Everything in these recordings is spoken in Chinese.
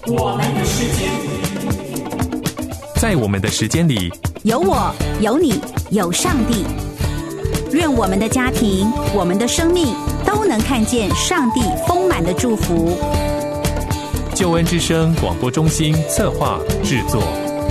我们的时间， 在我们的时间里， 有我，有你，有上帝。愿我们的家庭，我们的生命都能看见上帝丰满的祝福。 救恩之声广播中心策划制作。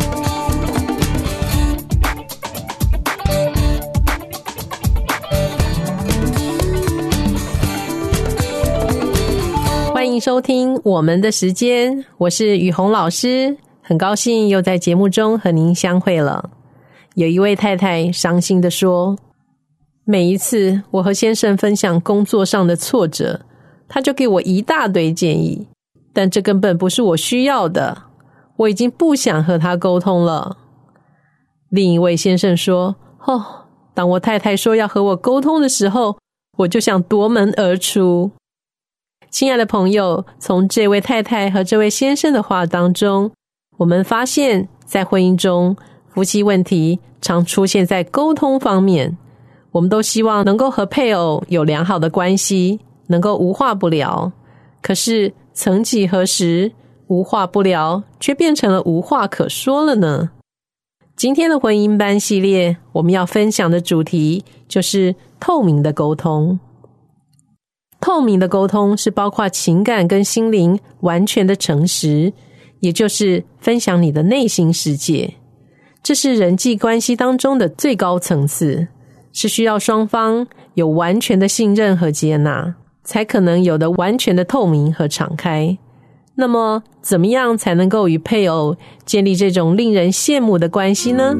欢迎收听我们的时间，我是雨虹老师，很高兴又在节目中和您相会了。有一位太太伤心地说，每一次我和先生分享工作上的挫折，他就给我一大堆建议，但这根本不是我需要的，我已经不想和他沟通了。另一位先生说，当我太太说要和我沟通的时候，我就想夺门而出。亲爱的朋友，从这位太太和这位先生的话当中，我们发现在婚姻中，夫妻问题常出现在沟通方面。我们都希望能够和配偶有良好的关系，能够无话不聊。可是曾几何时，无话不聊却变成了无话可说了呢？今天的婚姻班系列，我们要分享的主题就是透明的沟通。透明的沟通是包括情感跟心灵完全的诚实，也就是分享你的内心世界。这是人际关系当中的最高层次，是需要双方有完全的信任和接纳，才可能有的完全的透明和敞开。那么，怎么样才能够与配偶建立这种令人羡慕的关系呢？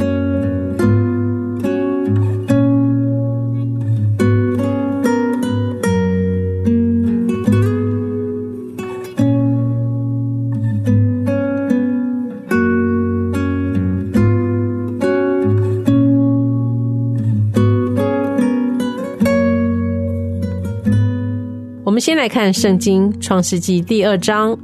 我们先来看圣经创世纪第2章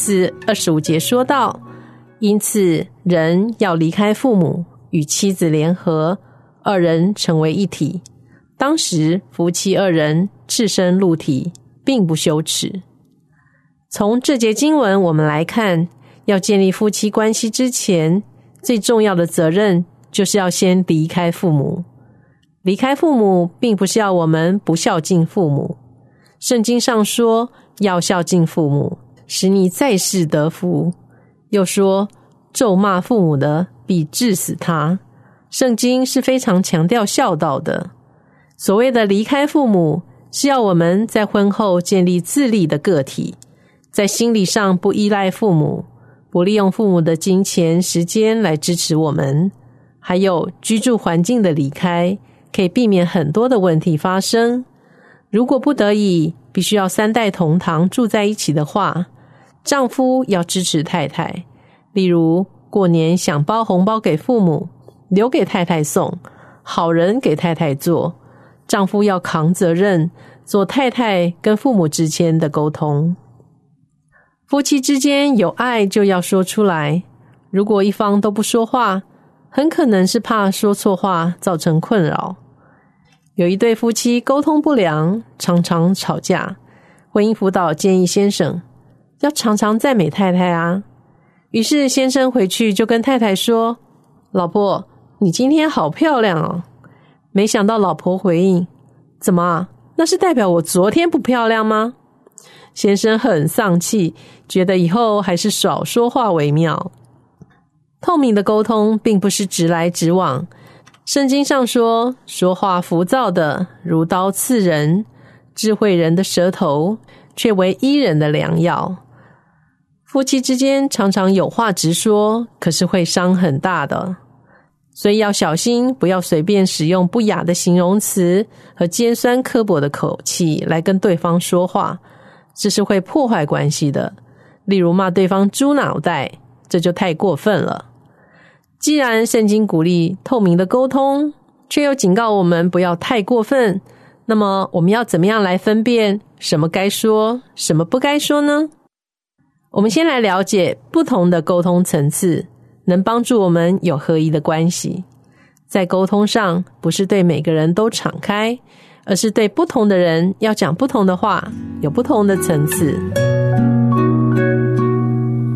24、25节说到，因此人要离开父母，与妻子联合，二人成为一体。当时夫妻二人赤身露体，并不羞耻。从这节经文我们来看，要建立夫妻关系之前，最重要的责任就是要先离开父母。离开父母并不是要我们不孝敬父母，圣经上说要孝敬父母，使你在世得福，又说咒骂父母的必治死他。圣经是非常强调孝道的。所谓的离开父母，是要我们在婚后建立自立的个体，在心理上不依赖父母，不利用父母的金钱时间来支持我们，还有居住环境的离开，可以避免很多的问题发生。如果不得已必须要3代同堂住在一起的话，丈夫要支持太太，例如过年想包红包给父母，留给太太送，好人给太太做，丈夫要扛责任，做太太跟父母之间的沟通。夫妻之间有爱就要说出来，如果一方都不说话，很可能是怕说错话造成困扰。有一对夫妻沟通不良，常常吵架，婚姻辅导建议先生要常常赞美太太啊。于是先生回去就跟太太说，老婆，你今天好漂亮哦。没想到老婆回应，怎么啊？那是代表我昨天不漂亮吗？先生很丧气，觉得以后还是少说话为妙。透明的沟通并不是直来直往，圣经上说，说话浮躁的如刀刺人，智慧人的舌头却为医人的良药。夫妻之间常常有话直说，可是会伤很大的，所以要小心，不要随便使用不雅的形容词和尖酸刻薄的口气来跟对方说话，这是会破坏关系的。例如骂对方猪脑袋，这就太过分了。既然圣经鼓励透明的沟通，却又警告我们不要太过分，那么我们要怎么样来分辨什么该说，什么不该说呢？我们先来了解不同的沟通层次，能帮助我们有合一的关系。在沟通上，不是对每个人都敞开，而是对不同的人要讲不同的话，有不同的层次。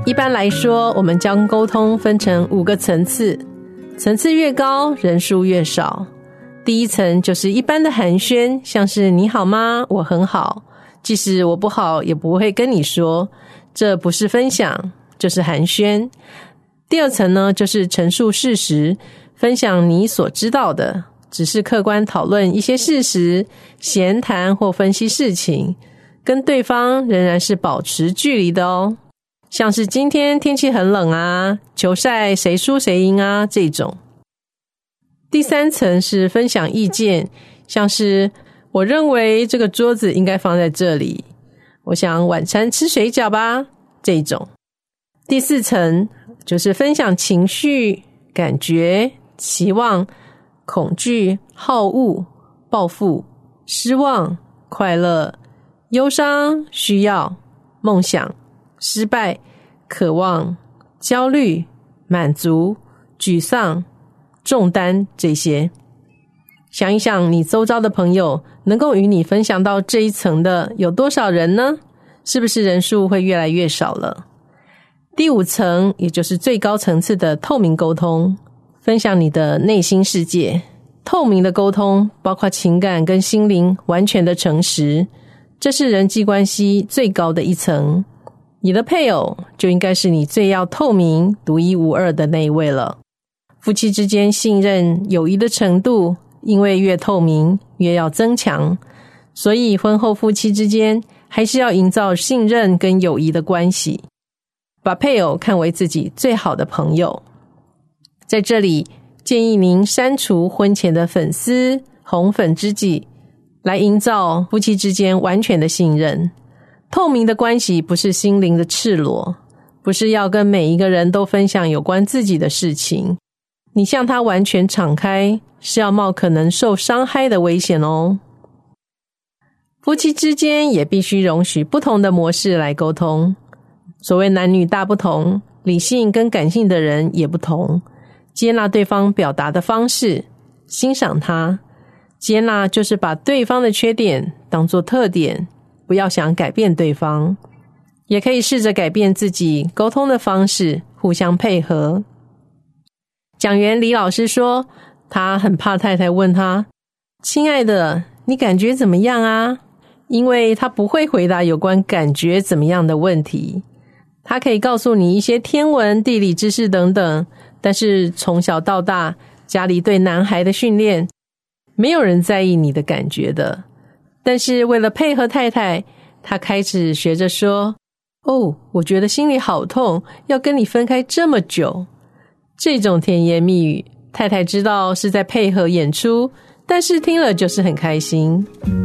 一般来说，我们将沟通分成5个层次，层次越高，人数越少。第一层就是一般的寒暄，像是你好吗？我很好，即使我不好也不会跟你说，这不是分享，就是寒暄。第二层呢，就是陈述事实，分享你所知道的，只是客观讨论一些事实，闲谈或分析事情，跟对方仍然是保持距离的哦。像是今天天气很冷啊，球赛谁输谁赢啊这种。第三层是分享意见，像是我认为这个桌子应该放在这里，我想晚餐吃水饺吧这种。第四层就是分享情绪、感觉、期望、恐惧、好恶、报复、失望、快乐、忧伤、需要、梦想、失败、渴望、焦虑、满足、沮丧、重担这些。想一想，你周遭的朋友能够与你分享到这一层的有多少人呢？是不是人数会越来越少了？第5层，也就是最高层次的透明沟通，分享你的内心世界。透明的沟通包括情感跟心灵完全的诚实，这是人际关系最高的一层。你的配偶就应该是你最要透明、独一无二的那一位了。夫妻之间信任、友谊的程度，因为越透明越要增强，所以婚后夫妻之间还是要营造信任跟友谊的关系，把配偶看为自己最好的朋友。在这里建议您删除婚前的粉丝、红粉知己，来营造夫妻之间完全的信任。透明的关系不是心灵的赤裸，不是要跟每一个人都分享有关自己的事情，你向他完全敞开，是要冒可能受伤害的危险哦。夫妻之间也必须容许不同的模式来沟通。所谓男女大不同，理性跟感性的人也不同。接纳对方表达的方式，欣赏他。接纳就是把对方的缺点当作特点，不要想改变对方。也可以试着改变自己沟通的方式，互相配合。讲员李老师说，他很怕太太问他，亲爱的，你感觉怎么样啊？因为他不会回答有关感觉怎么样的问题。他可以告诉你一些天文、地理知识等等，但是从小到大，家里对男孩的训练，没有人在意你的感觉的。但是为了配合太太，他开始学着说，我觉得心里好痛，要跟你分开这么久。这种甜言蜜语，太太知道是在配合演出，但是听了就是很开心。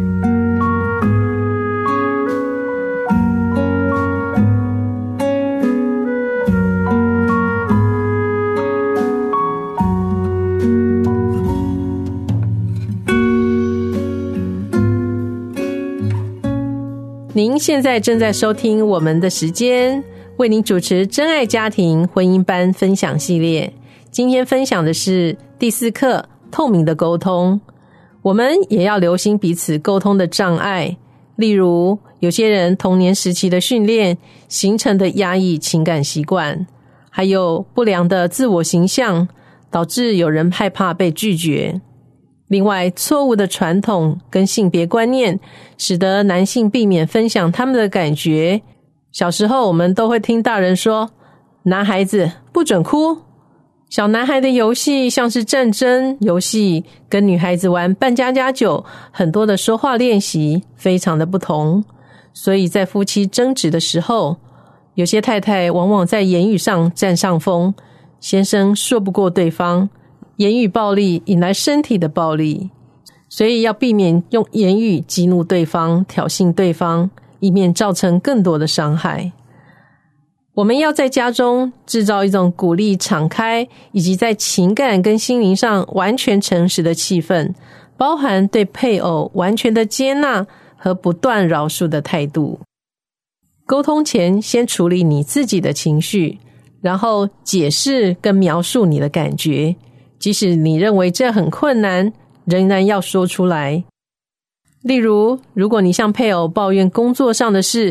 您现在正在收听我们的时间，为您主持真爱家庭婚姻班分享系列。今天分享的是第4课，透明的沟通。我们也要留心彼此沟通的障碍，例如有些人童年时期的训练形成的压抑情感习惯，还有不良的自我形象，导致有人害怕被拒绝。另外，错误的传统跟性别观念，使得男性避免分享他们的感觉。小时候我们都会听大人说，男孩子不准哭。小男孩的游戏像是战争游戏，跟女孩子玩扮家家酒，很多的说话练习非常的不同。所以在夫妻争执的时候，有些太太往往在言语上占上风，先生说不过对方，言语暴力引来身体的暴力，所以要避免用言语激怒对方、挑衅对方，以免造成更多的伤害。我们要在家中制造一种鼓励敞开，以及在情感跟心灵上完全诚实的气氛，包含对配偶完全的接纳和不断饶恕的态度。沟通前先处理你自己的情绪，然后解释跟描述你的感觉，即使你认为这很困难，仍然要说出来。例如，如果你向配偶抱怨工作上的事，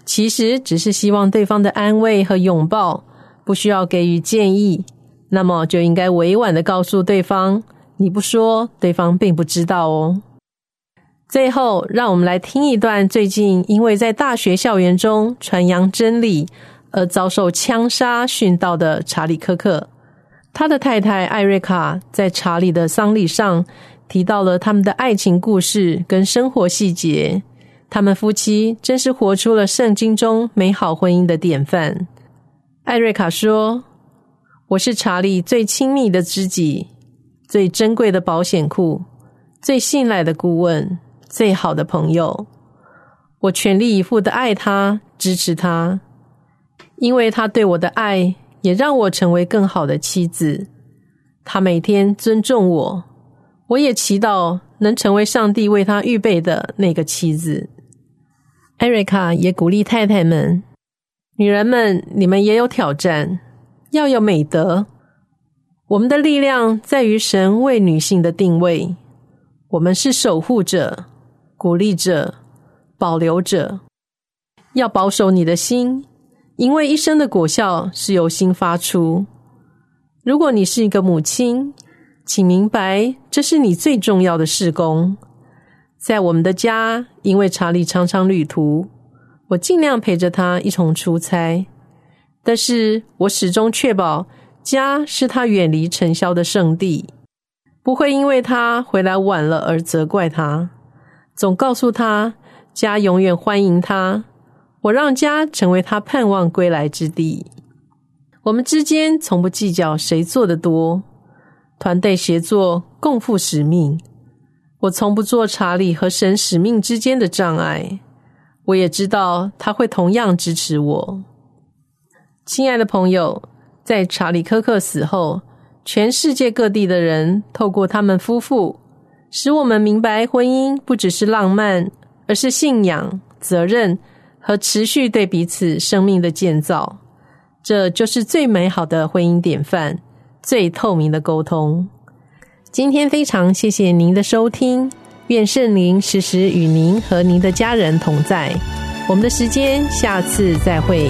其实只是希望对方的安慰和拥抱，不需要给予建议，那么就应该委婉地告诉对方，你不说，对方并不知道哦。最后，让我们来听一段最近因为在大学校园中传扬真理而遭受枪杀殉道的查理·科克。他的太太艾瑞卡在查理的丧礼上提到了他们的爱情故事跟生活细节，他们夫妻真是活出了圣经中美好婚姻的典范。艾瑞卡说，我是查理最亲密的知己，最珍贵的保险库，最信赖的顾问，最好的朋友。我全力以赴地爱他，支持他，因为他对我的爱也让我成为更好的妻子。他每天尊重我，我也祈祷能成为上帝为他预备的那个妻子。艾瑞卡也鼓励太太们，女人们，你们也有挑战，要有美德。我们的力量在于神为女性的定位，我们是守护者、鼓励者、保留者。要保守你的心，因为一生的果效是由心发出。如果你是一个母亲，请明白，这是你最重要的事工。在我们的家，因为查理常常旅途，我尽量陪着他一同出差，但是我始终确保家是他远离尘嚣的圣地，不会因为他回来晚了而责怪他，总告诉他家永远欢迎他，我让家成为他盼望归来之地。我们之间从不计较谁做得多，团队协作，共负使命。我从不做查理和神使命之间的障碍，我也知道他会同样支持我。亲爱的朋友，在查理·科克死后，全世界各地的人透过他们夫妇，使我们明白婚姻不只是浪漫，而是信仰、责任和持续对彼此生命的建造。这就是最美好的婚姻典范，最透明的沟通。今天非常谢谢您的收听，愿圣灵时时与您和您的家人同在。我们的时间下次再会。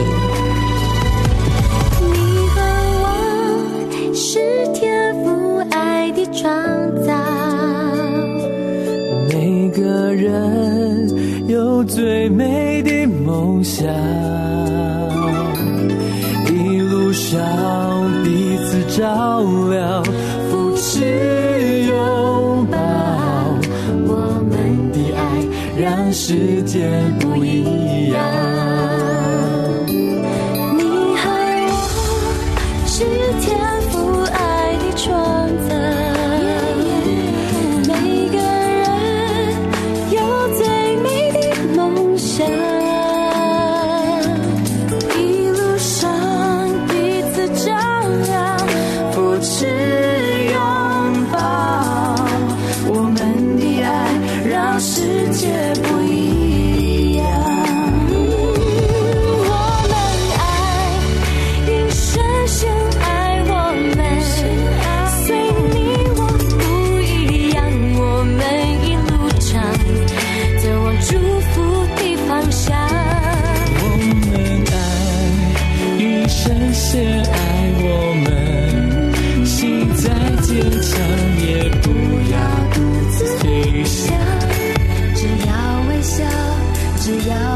你和我是天父爱的创造， 每个人有最美的梦想，一路上彼此照亮，扶持拥抱，我们的爱让世界不一样。 你和我是天父爱的创造，每个人有最美的梦想，一路上彼此照亮，扶持拥抱，我们的爱让世界不一样。我们爱，因深深爱我们，随你我不一样，我们一路上走往祝福的方向。 我们爱，与深深爱我们，心再坚强也不要独自飞翔， 只要微笑，只要